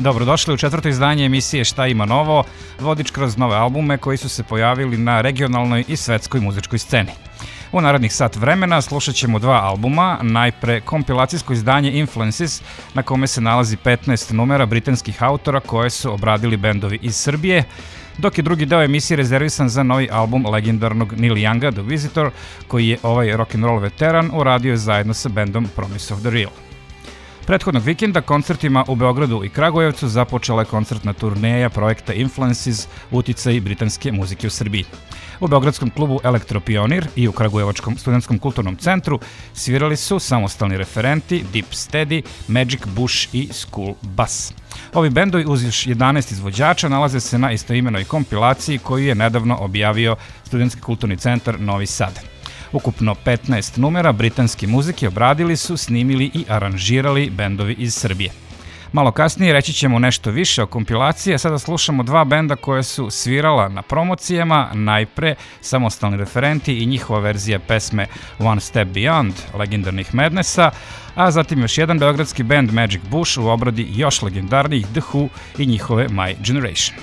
Dobrodošli u četvrto izdanje emisije Šta ima novo, vodič kroz nove albume koji su se pojavili na regionalnoj i svetskoj muzičkoj sceni. U narednih sat vremena slušat ćemo dva albuma, najpre kompilacijsko izdanje Influences, na kome se nalazi 15 numera britanskih autora koje su obradili bendovi iz Srbije, dok je drugi deo emisije rezervisan za novi album legendarnog Neil Younga, The Visitor, koji je ovaj rock'n'roll veteran uradio zajedno sa bendom Promise of the Real. Prethodnog vikenda koncertima u Beogradu i Kragujevcu započela je koncertna turneja projekta Influences uticaji britanske muzike u Srbiji. U beogradskom klubu Elektropionir i u kragujevačkom studentskom kulturnom centru svirali su samostalni referenti Deep Steady, Magic Bush i School Bus. Ovi bendovi uz još 11 izvođača nalaze se na istoimenoj kompilaciji koju je nedavno objavio Studentski kulturni centar Novi Sad. Ukupno 15 numera britanske muzike obradili su, snimili i aranžirali bendovi iz Srbije. Malo kasnije reći ćemo nešto više o kompilaciji, a sada slušamo dva benda koje su svirala na promocijama, najpre samostalni referenti i njihova verzija pesme One Step Beyond, legendarnih Madnessa, a zatim još jedan beogradski bend Magic Bush u obradi još legendarnijih The Who i njihove My Generation.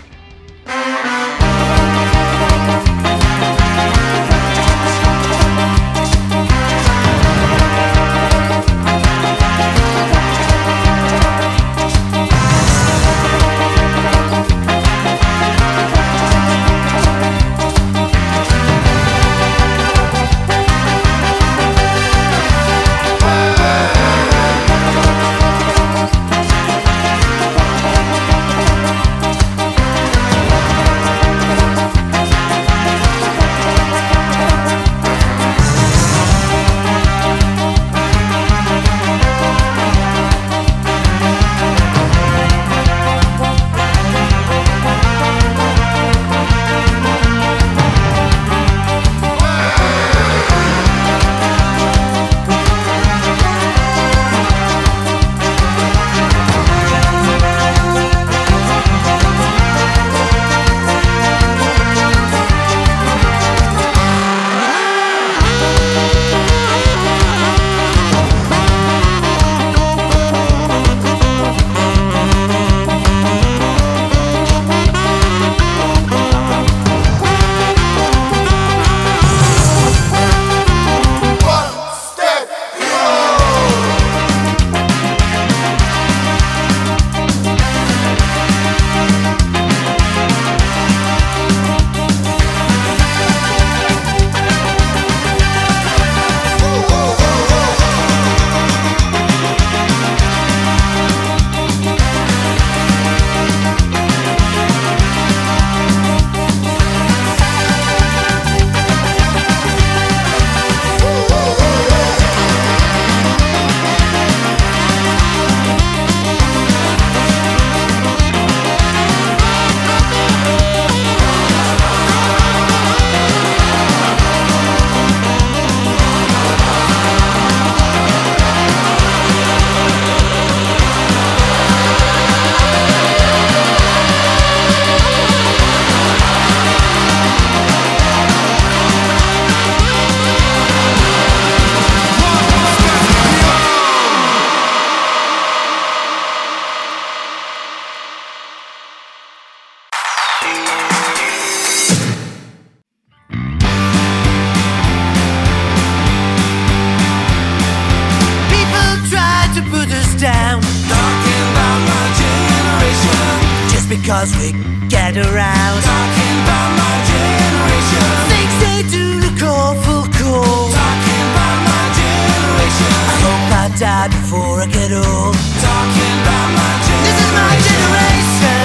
Because we get around talking about my generation. Things they do look awful cool. Talking about my generation. I hope I die before I get old. Talking about my generation. This is my generation.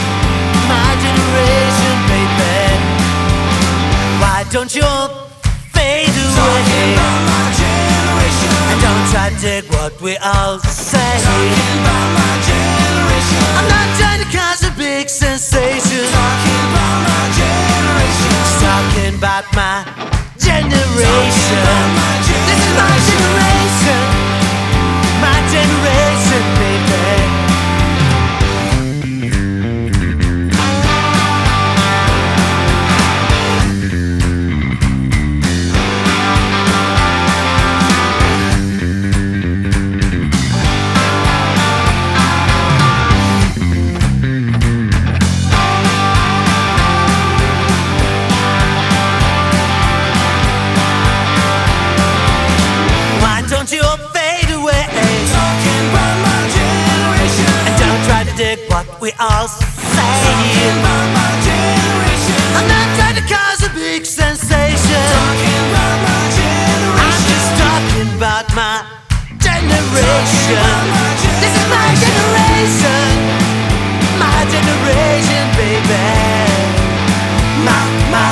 My generation, baby. Why don't you all fade away? Talking about my generation. And don't try to dig what we all say. Talking about my generation. I'm not trying to cause a big sensation. Talking about my generation. Just talking about my generation. About my generation. This is my generation. My generation, baby. we all say. Talking about my generation. I'm not trying to cause a big sensation. Talking about my generation. I'm just talking about my generation. This is my generation. My generation, baby. My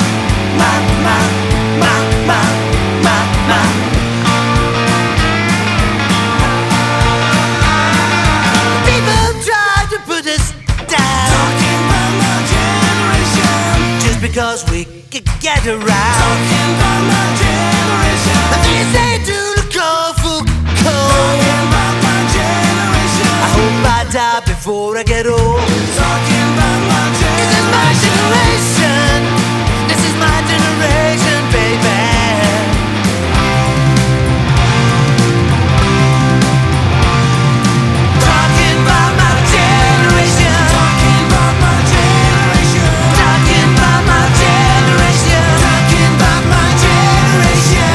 people try to put us down. Talking about my generation. Just because we could get around. Talking about my generation. These ain't do the colorful cold. Talking about my generation. I hope I die before I get old. Talking about my generation. This is my generation. This is my generation, baby. Talking about my generation. Talking about my generation. Talking about my generation. Talking about my generation.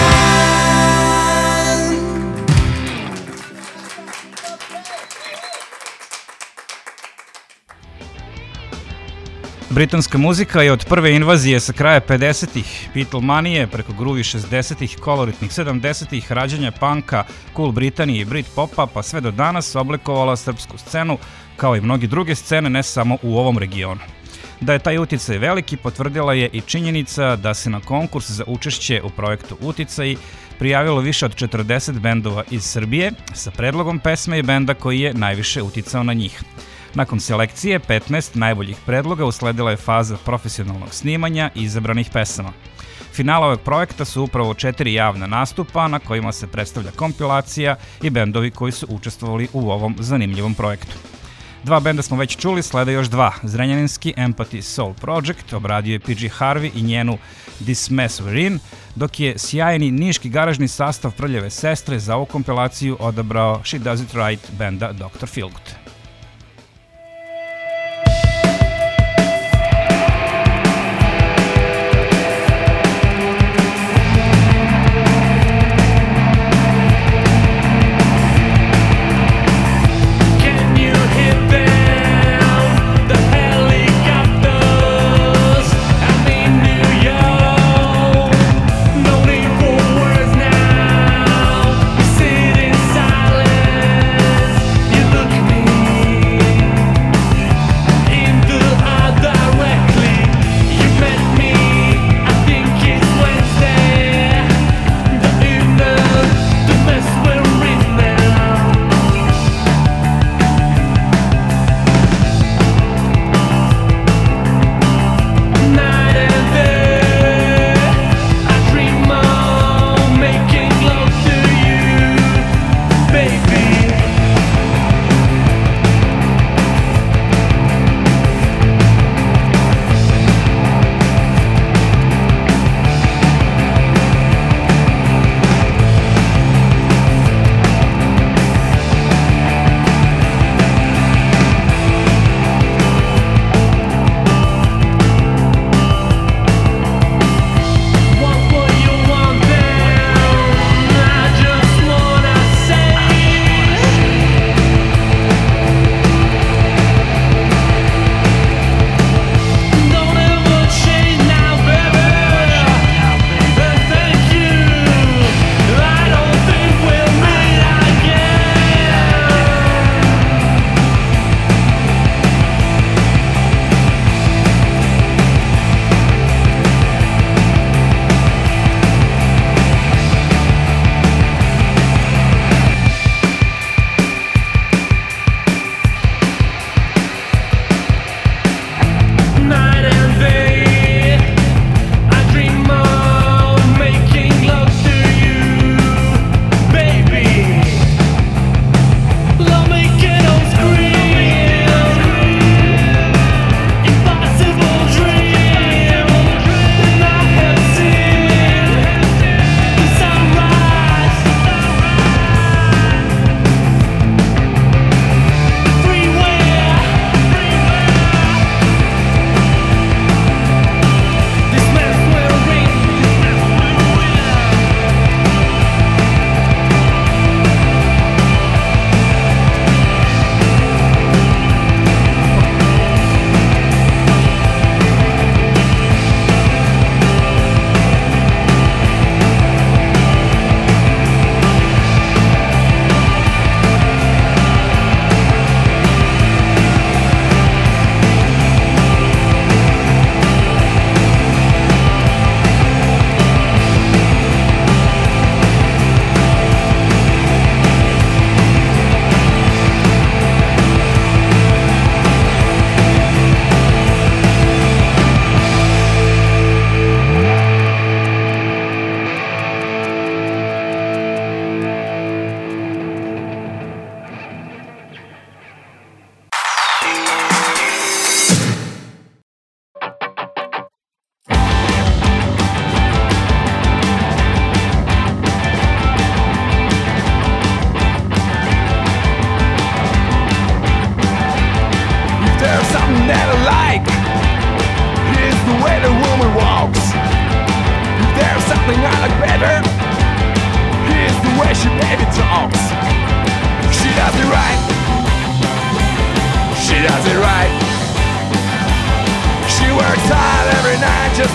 Britanska muzika je od prve invazije sa kraja 50-ih, Beatlemanije, preko gruvi 60-ih, koloritnih 70-ih, rađanja punka, cool Britanije i Britpopa, pa sve do danas oblikovala srpsku scenu, kao i mnogi druge scene, ne samo u ovom regionu. Da je taj uticaj veliki potvrdila je i činjenica da se na konkurs za učešće u projektu Uticaji prijavilo više od 40 bendova iz Srbije sa predlogom pesme i benda koji je najviše uticao na njih. Nakon selekcije 15 najboljih predloga usledila je faza profesionalnog snimanja i izabranih pesama. Finale ovog projekta su upravo 4 javna nastupa na kojima se predstavlja kompilacija i bendovi koji su učestvovali u ovom zanimljivom projektu. 2 benda smo već čuli, slede još 2. Zrenjaninski Empathy Soul Project obradio je PG Harvey i njenu This Mess We're In, dok je sjajni niški garažni sastav Prljave sestre za ovu kompilaciju odabrao She Does It Right benda Dr. Feelgood. Look at me.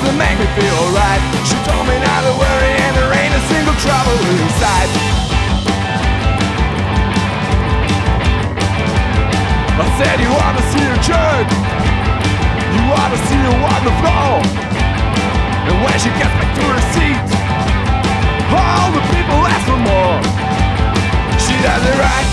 to make me feel right. She told me not to worry and there ain't a single trouble inside. I said you ought to see her jerk, you ought to see her on the floor. And when she gets back to her seat, all the people ask for more. She does it right,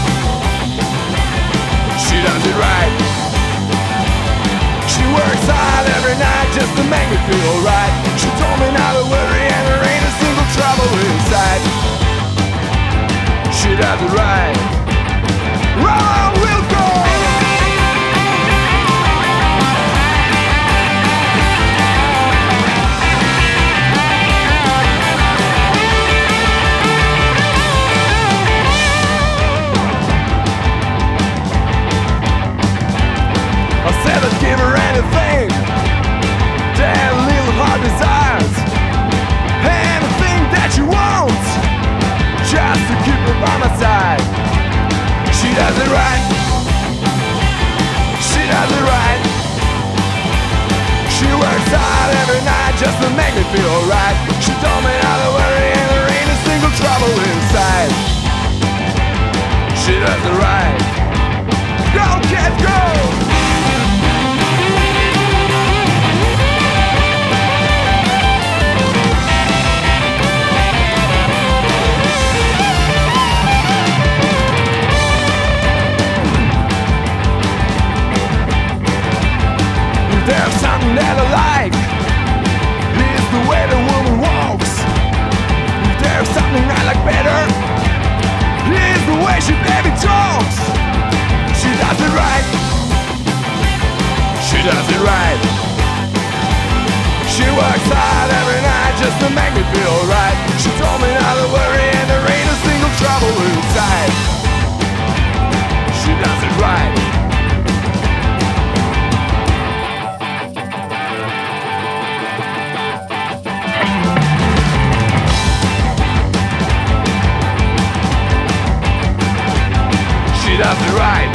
she does it right. She works hard every night just to make me feel right. She told me not to worry and there ain't a single trouble inside. She does it right. Round we'll go. I said I'd give her anything, that little heart desires, anything that you want, just to keep her by my side. She does it right, she does it right. She works hard every night just to make me feel right. She told me not to worry and there ain't a single trouble inside. She does it right. Go kid, go! There's something that I like, it's the way the woman walks. There's something I like better, it's the way she baby talks. She does it right, she does it right. She works hard every night just to make me feel right. She told me not to worry and there ain't a single trouble inside. She does it right. She does it right.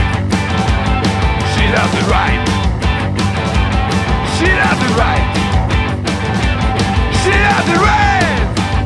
She does it right. She does it right. She does it right.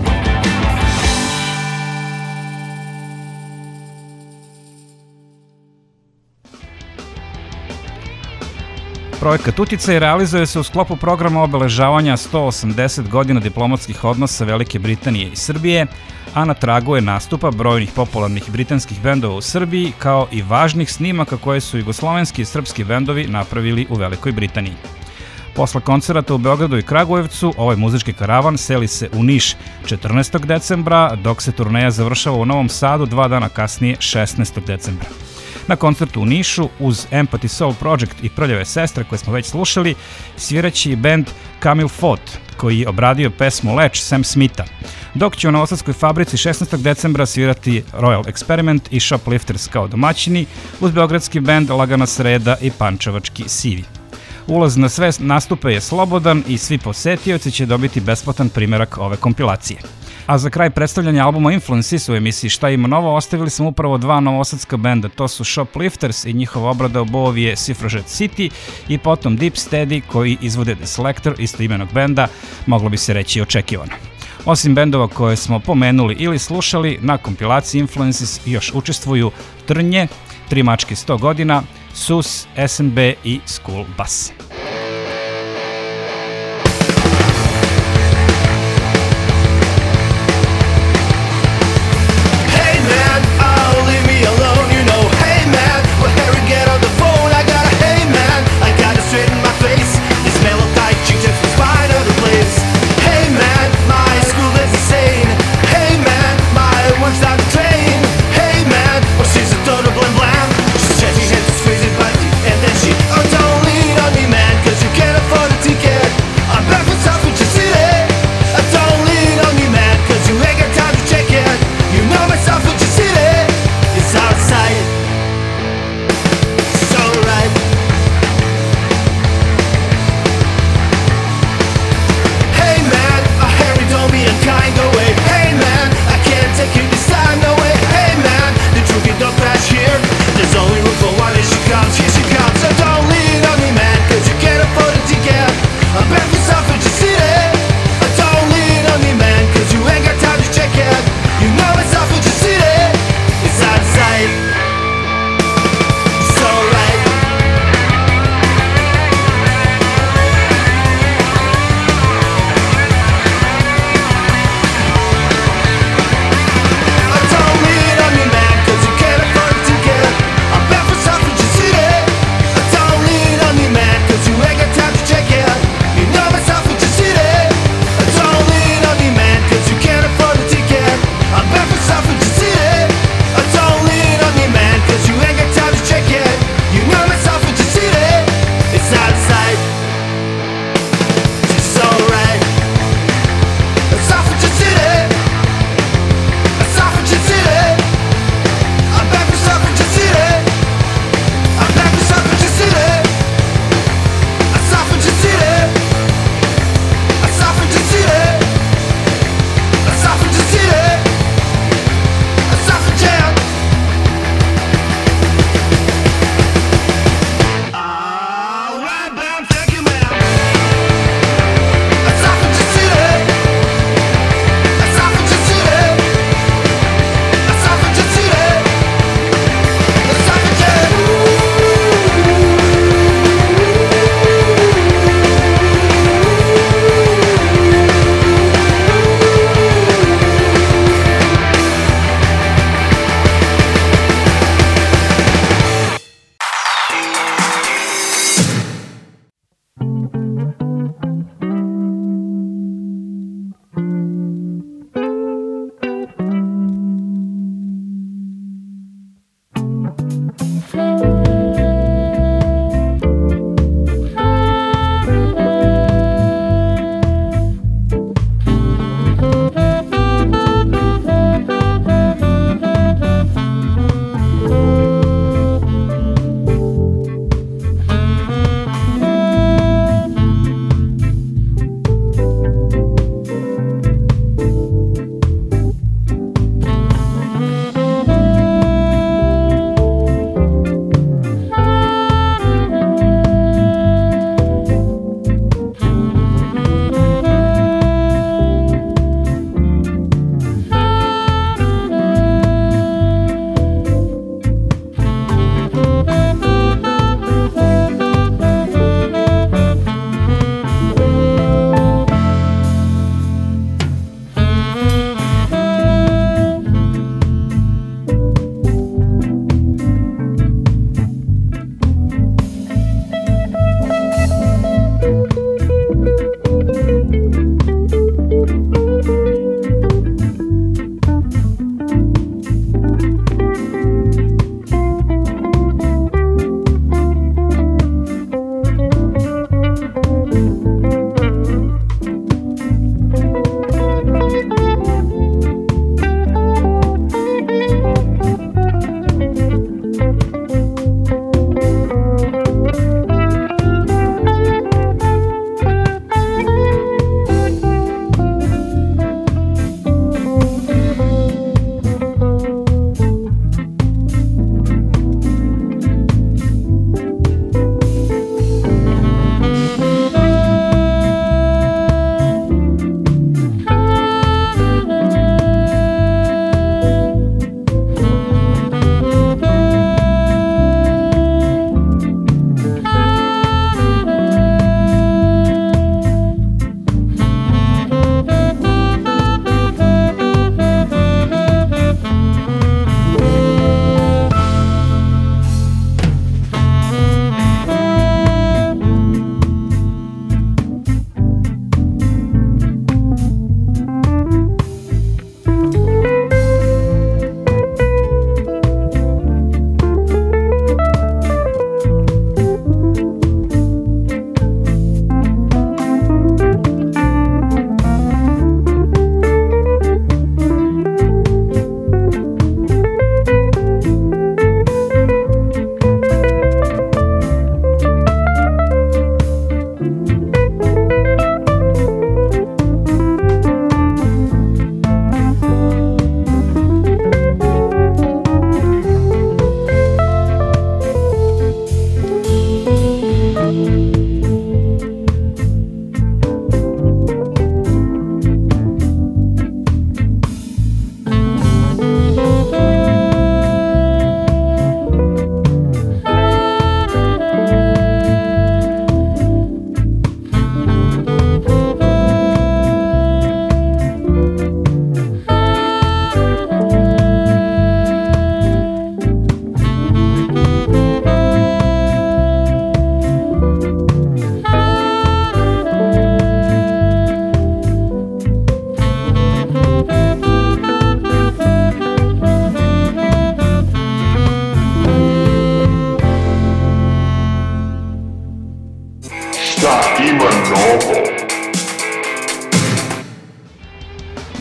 Projekat Uticaj realizuje se u sklopu programa obeležavanja 180 godina diplomatskih odnosa Velike Britanije i Srbije, a na tragu je nastupa brojnih popularnih britanskih bendova u Srbiji, kao i važnih snimaka koje su jugoslovenski i srpski bendovi napravili u Velikoj Britaniji. Posle koncerata u Beogradu i Kragujevcu, ovaj muzički karavan seli se u Niš 14. decembra, dok se turneja završava u Novom Sadu 2 dana kasnije 16. decembra. Na koncertu u Nišu, uz Empathy Soul Project i Prljave sestre koje smo već slušali, sviraće i bend Camille Fott, koji je obradio pesmu Leč Sam Smitha, dok će u Novosadskoj fabrici 16. decembra svirati Royal Experiment i Shoplifters kao domaćini, uz beogradski bend Lagana sreda i pančevački Sivi. Ulaz na sve nastupe je slobodan i svi posetioci će dobiti besplatan primerak ove kompilacije. A za kraj predstavljanja albuma Influences u emisiji Šta ima novo ostavili smo upravo 2 novosadska benda, to su Shoplifters i njihova obrada obovije Suffragette City i potom Deep Steady koji izvode The Selector, istoimenog benda, moglo bi se reći očekivano. Osim bendova koje smo pomenuli ili slušali, na kompilaciji Influences još učestvuju Trnje, Tri mačke 100 godina, SUS, SNB i School Bus. Don't lean on me, man.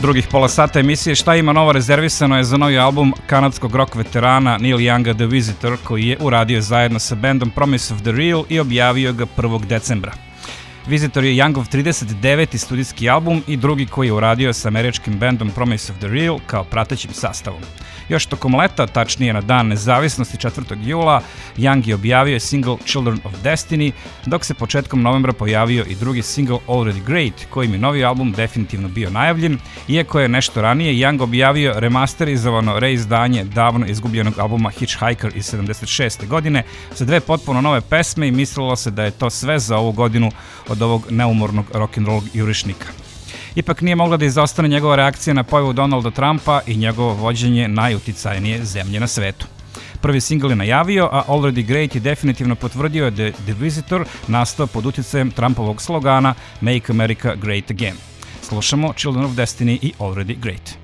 Drugih pola sata emisije Šta ima novo rezervisano je za novi album kanadskog rock veterana Neil Younga The Visitor, koji je uradio zajedno sa bandom Promise of the Real i objavio ga 1. decembra. Visitor je Youngov 39. studijski album i drugi koji je uradio sa američkim bandom Promise of the Real kao pratećim sastavom. Još tokom leta, tačnije na dan nezavisnosti 4. jula, Young je objavio single Children of Destiny, dok se početkom novembra pojavio i drugi single Already Great, kojim je novi album definitivno bio najavljen, iako je nešto ranije Young objavio remasterizovano reizdanje davno izgubljenog albuma Hitchhiker iz 76. godine sa 2 potpuno nove pesme i mislilo se da je to sve za ovu godinu od ovog neumornog rock'n'roll jurišnika. Ipak nije mogla da izostane njegova reakcija na pojavu Donalda Trumpa i njegovo vođenje najuticajnije zemlje na svetu. Prvi singl je najavio, a Already Great je definitivno potvrdio da je The Visitor nastao pod uticajem Trumpovog slogana Make America Great Again. Slušamo Children of Destiny i Already Great.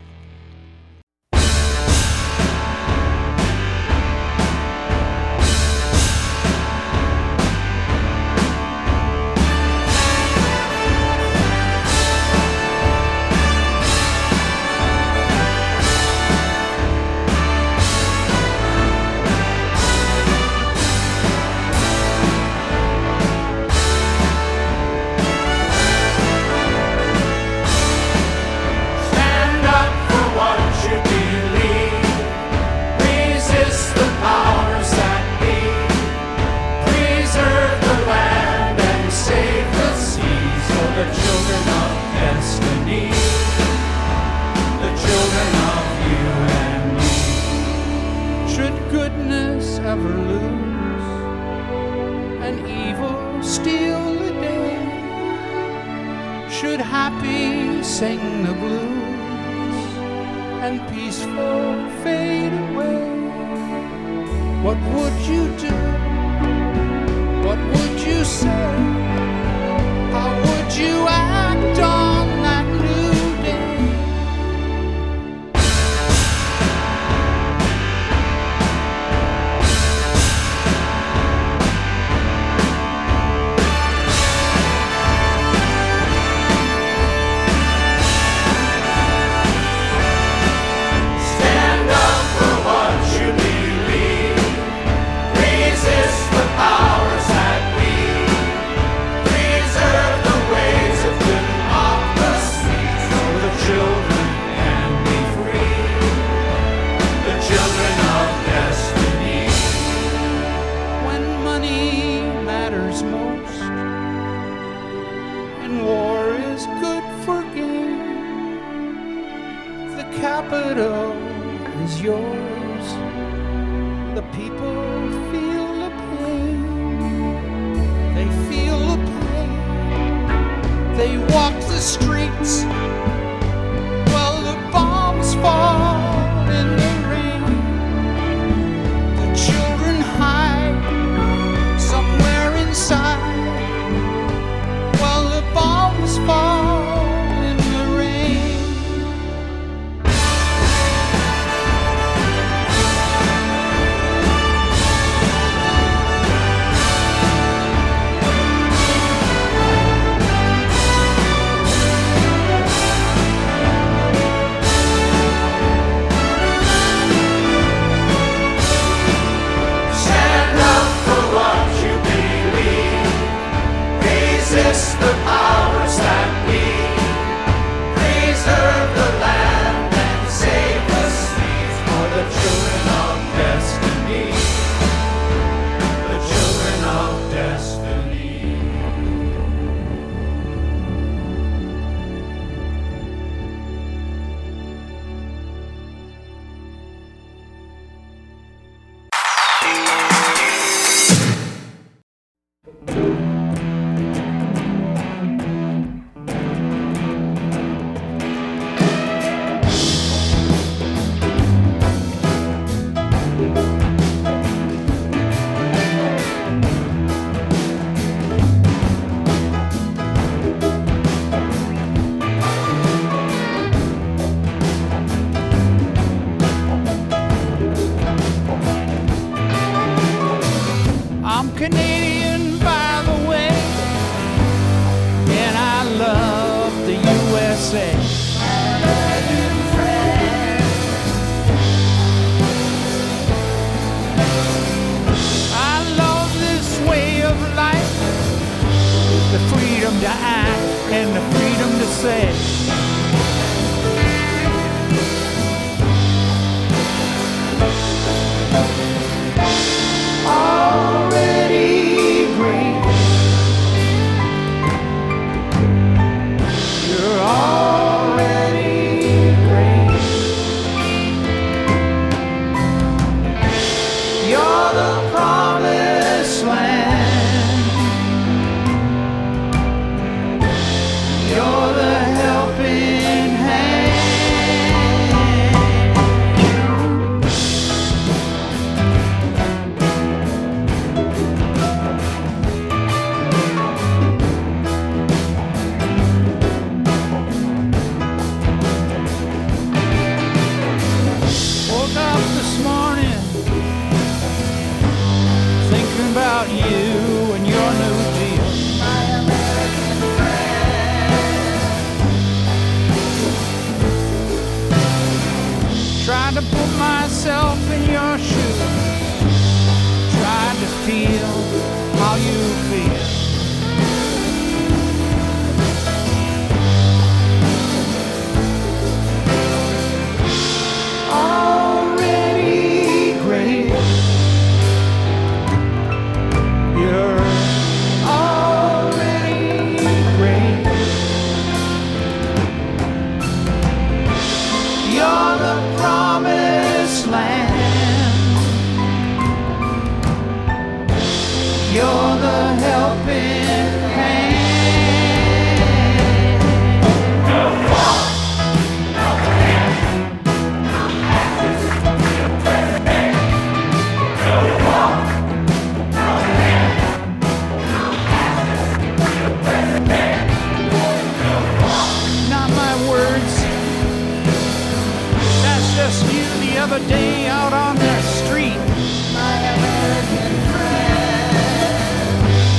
other day out on the street. My American friend.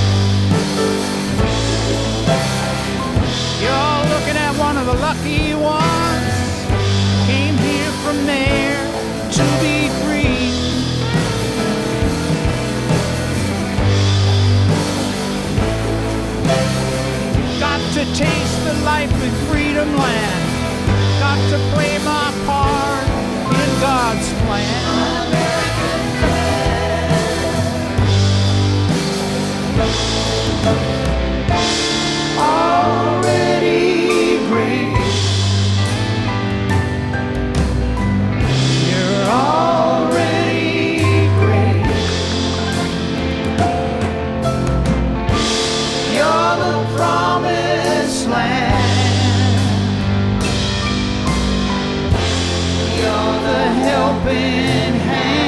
You're looking at one of the lucky ones. Came here from there to be free. Got to taste the life with freedom land. Got to play my part in God's plan. American friend. Already great. You're already great. You're the promised land. You're the helping hand.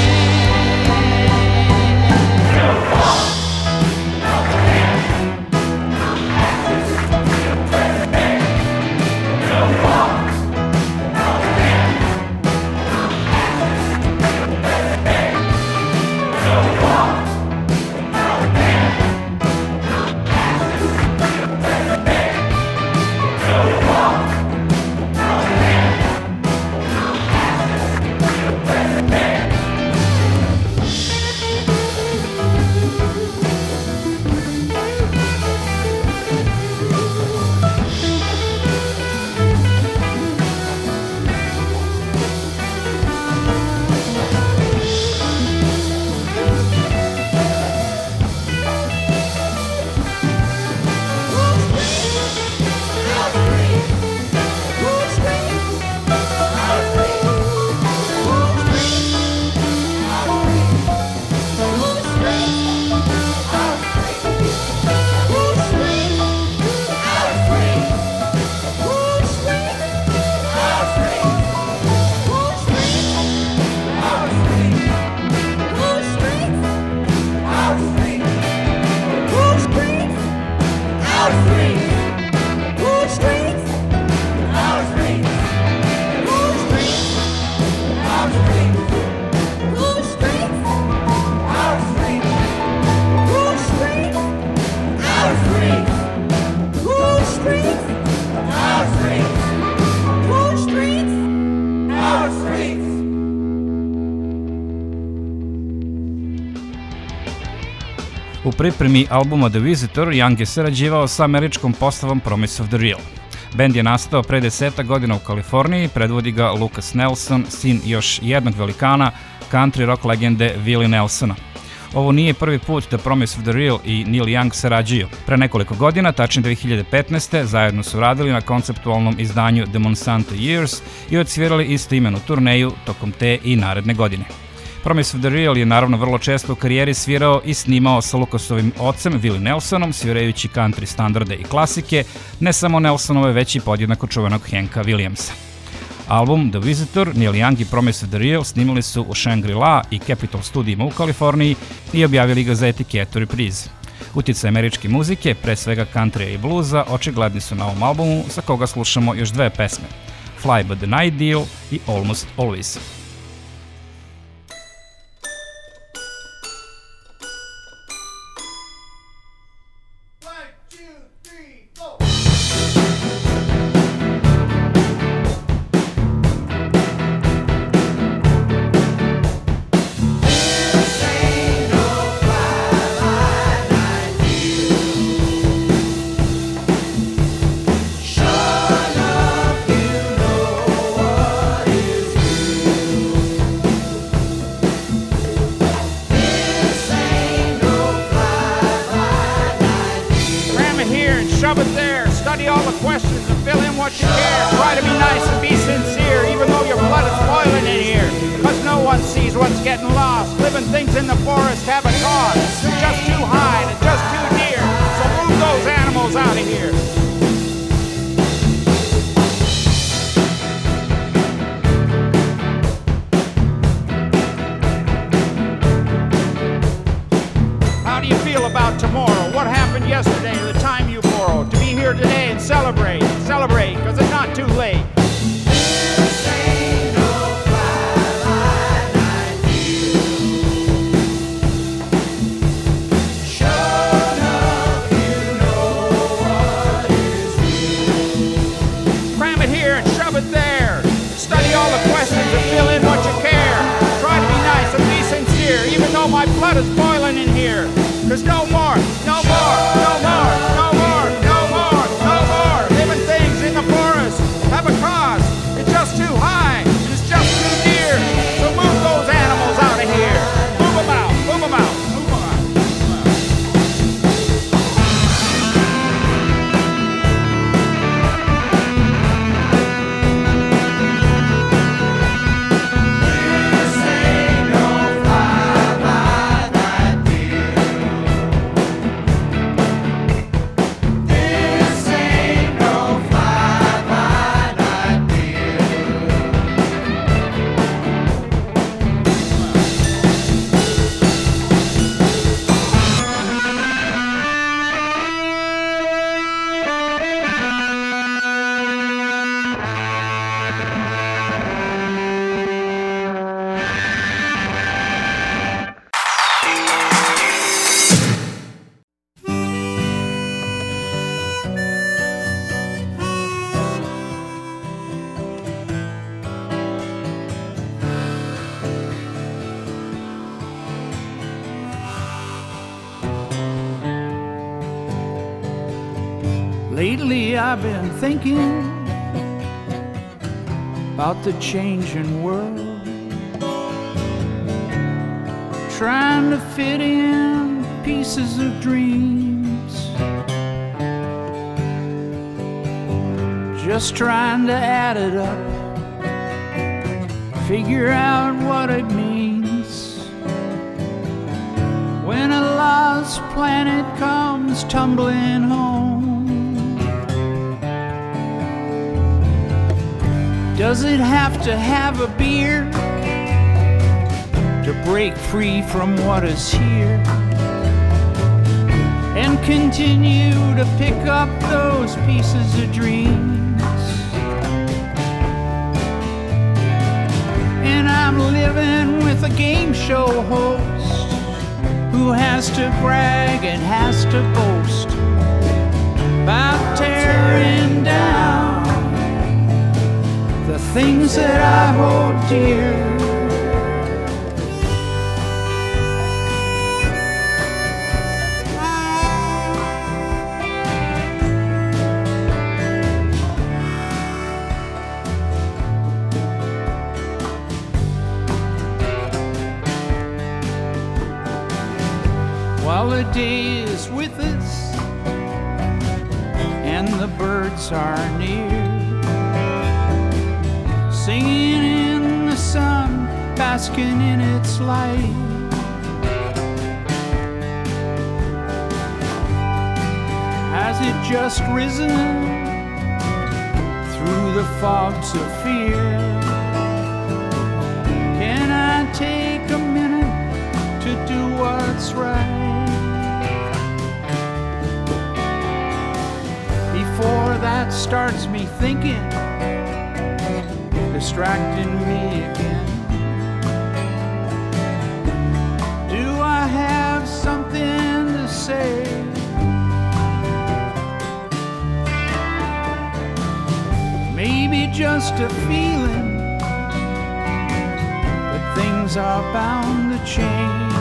U pripremi albuma The Visitor, Young je sarađivao sa američkom postavom Promise of the Real. Bend je nastao pre 10 godina u Kaliforniji, predvodi ga Lucas Nelson, sin još jednog velikana, country rock legende Willie Nelsona. Ovo nije prvi put da Promise of the Real i Neil Young sarađuju. Pre nekoliko godina, tačnije 2015. zajedno su radili na konceptualnom izdanju The Monsanto Years i odsvirali istoimenu turneju tokom te i naredne godine. Promise of the Real je naravno vrlo često u karijeri svirao i snimao sa Lucasovim ocem Willie Nelsonom, svirajući country standarde i klasike, ne samo Nelsonove, već i podjednako čuvenog Hanka Williamsa. Album The Visitor, Neil Young i Promise of the Real snimali su u Shangri-La i Capitol studijima u Kaliforniji i objavili ga za etiketu Reprise. Uticaj američke muzike, pre svega countrya i bluza, očigledni su na ovom albumu, sa koga slušamo još dve pesme, Fly But The Night Deal i Almost Always. Celebrate, because it's not too late. This ain't no fly. Lately I've been thinking about the changing world, trying to fit in pieces of dreams, just trying to add it up, figure out what it means when a lost planet comes tumbling home. Does it have to have a beer to break free from what is here and continue to pick up those pieces of dreams? And I'm living with a game show host who has to brag and has to boast about tearing down the things that I hold dear. While the day is with us and the birds are near, singing in the sun, basking in its light. Has it just risen through the fogs of fear? Can I take a minute to do what's right before that starts me thinking, distracting me again? Do I have something to say? Maybe just a feeling that things are bound to change,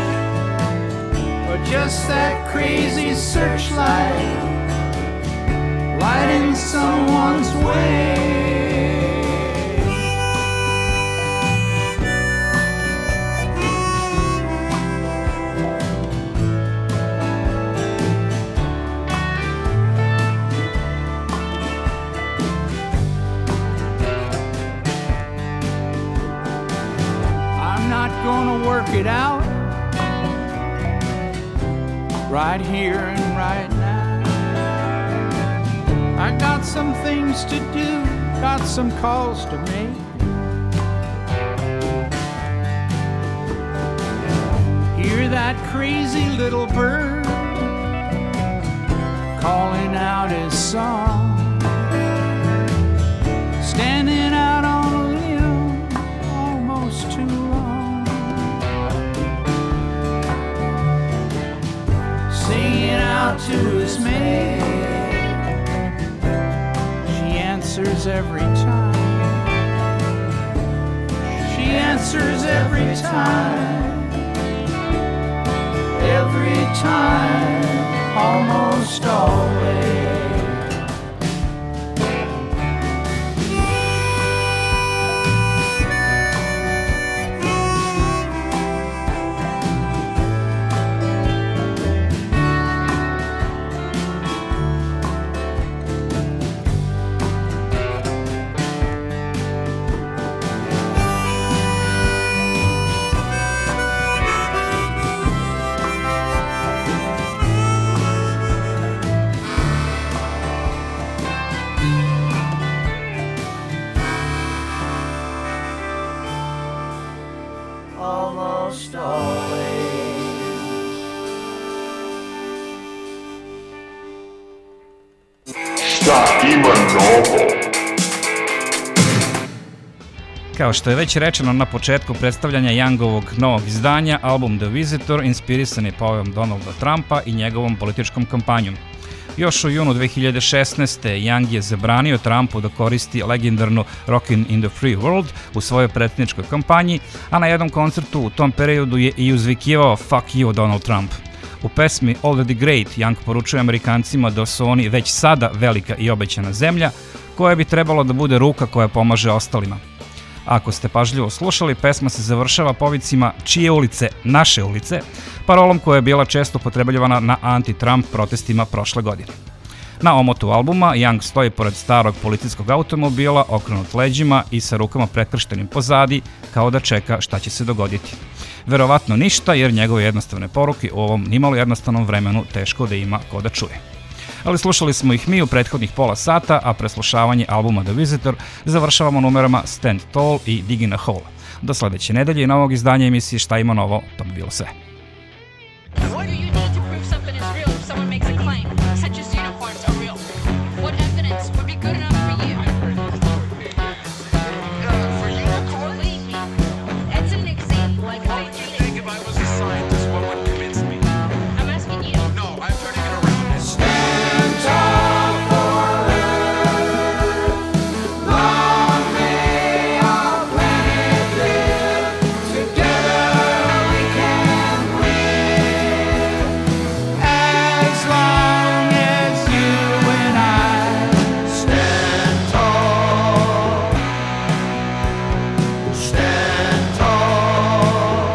or just that crazy searchlight lighting someone's way. Gonna work it out right here and right now. I got some things to do, got some calls to make. Hear that crazy little bird calling out his song, standing out on a limb almost too long. Singing out to his mate, she answers every time. She answers every time, every time, almost always. Almost always. Šta ima novo? Kao što je već rečeno na početku predstavljanja Youngovog novog izdanja, album The Visitor inspirisan je pojavom Donalda Trumpa i njegovom političkom kampanjom. Još u junu 2016. Young je zabranio Trumpu da koristi legendarnu Rockin' in the Free World u svojoj predsjedničkoj kampanji, a na jednom koncertu u tom periodu je i uzvikivao Fuck you Donald Trump. U pesmi Already Great Young poručuje Amerikancima da su oni već sada velika i obećana zemlja koja bi trebalo da bude ruka koja pomaže ostalima. Ako ste pažljivo slušali, pesma se završava povicima čije ulice, naše ulice, parolom koja je bila često upotrebljavana na anti-Trump protestima prošle godine. Na omotu albuma Young stoji pored starog policijskog automobila, okrenut leđima i sa rukama prekrštenim pozadi, kao da čeka šta će se dogoditi. Verovatno ništa, jer njegove jednostavne poruke u ovom nimalo jednostavnom vremenu teško da ima ko da čuje. Ali slušali smo ih mi u prethodnih pola sata, a preslušavanje albuma The Visitor završavamo numerama Stand Tall i Digging a Hole. Do sledeće nedelje i novog izdanja emisije Šta ima novo, to bi bilo sve. What do you need to prove something is real if someone makes a claim, such as uniforms are real? What evidence would be good enough for you? For unicorns? Believe me, that's an example. Like What would you think if I was a scientist? What would convince me? I'm asking you. No, I'm turning it around. Stand tall for Earth. Long may our planet live. Together we can win. As long as you and I stand tall. Stand tall.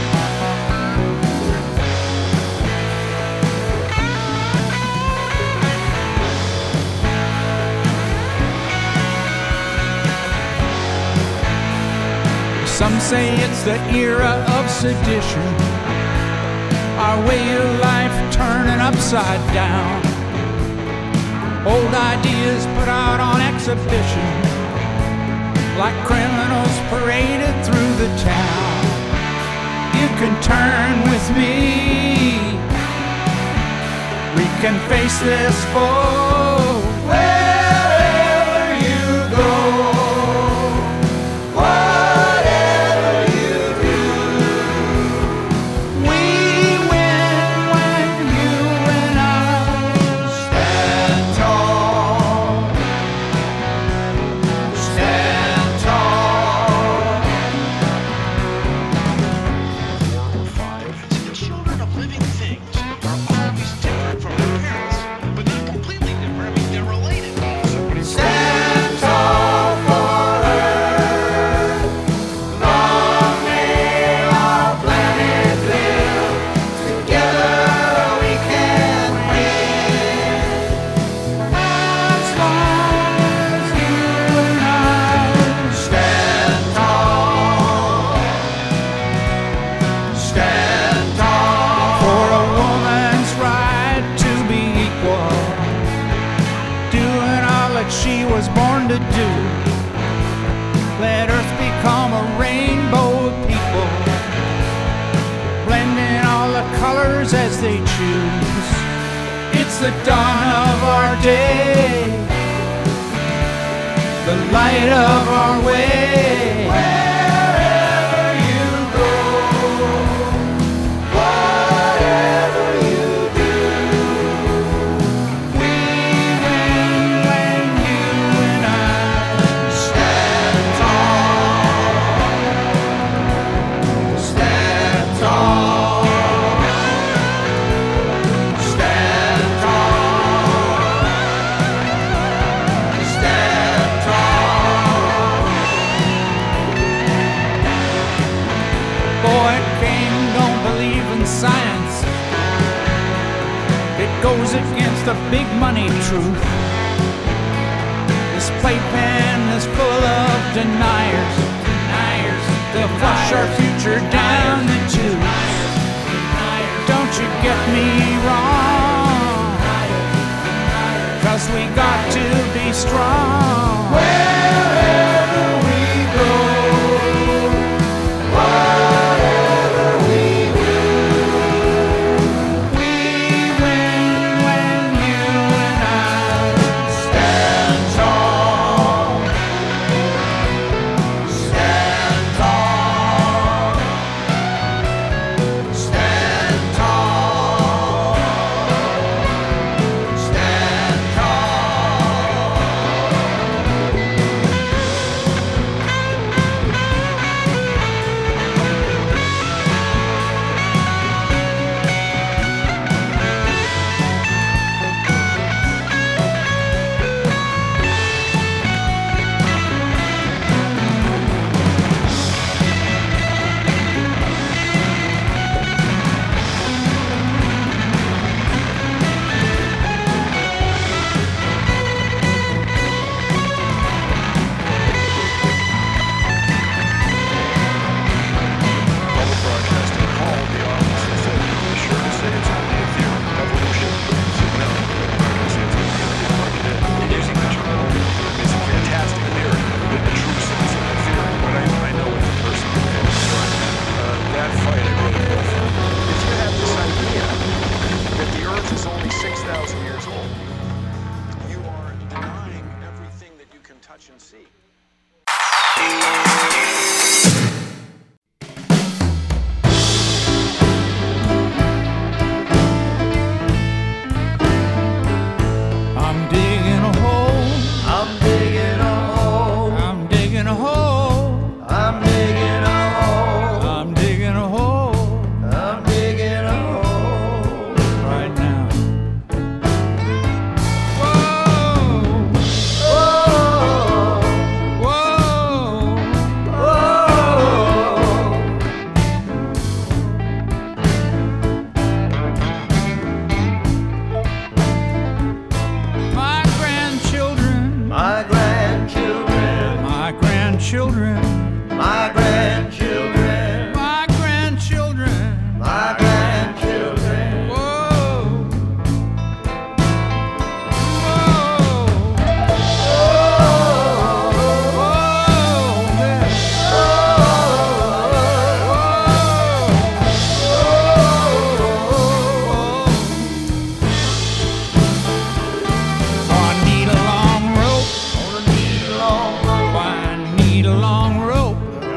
Some say it's the era of sedition, our way of life turning upside down. Old ideas put out on exhibition, like criminals paraded through the town. You can turn with me, we can face this foe. Wherever you go, whatever you do, we win when you and I stand tall. Stand tall. The children of living things are always different from their parents, but not completely different. I mean, they're related. Stand tall for Earth. Long may our planet live. Together we can win. As long as you and I stand tall. Stand tall For a woman's right to be equal, doing all that she was born to do. Let Earth become a rainbow of people, blending all the colors as they choose. It's the dawn of our day, the light of our way. wherever you go. Whatever you do, We win when you and I stand tall. Stand tall. Stand tall. Stand tall. Boy, King don't believe in science. It goes against the big money truth. This playpen is full of deniers. They'll flush our future down the tubes. Don't you get me wrong, 'cause we got to be strong. Wherever we go, whatever we do, We win when you and I stand tall. Stand tall. Stand tall. Stand tall. touch and see. I'm digging a hole. I'm digging a hole. I'm digging a hole. I'm digging a hole. I'm digging a hole I'm digging a hole. right now. Oh, Whoa, whoa. oh. My grandchildren, My grandchildren, my grandchildren, my grandchildren, my grandchildren. my grandchildren. Whoa, whoa, yeah. I need a long rope. I need a long rope.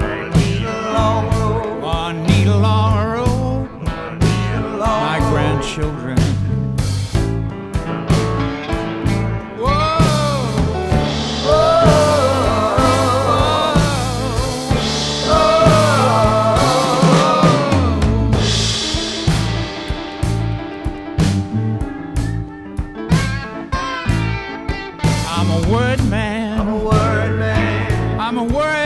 I need a long rope. My grandchildren. I'm a word man. I'm a word man. I'm a word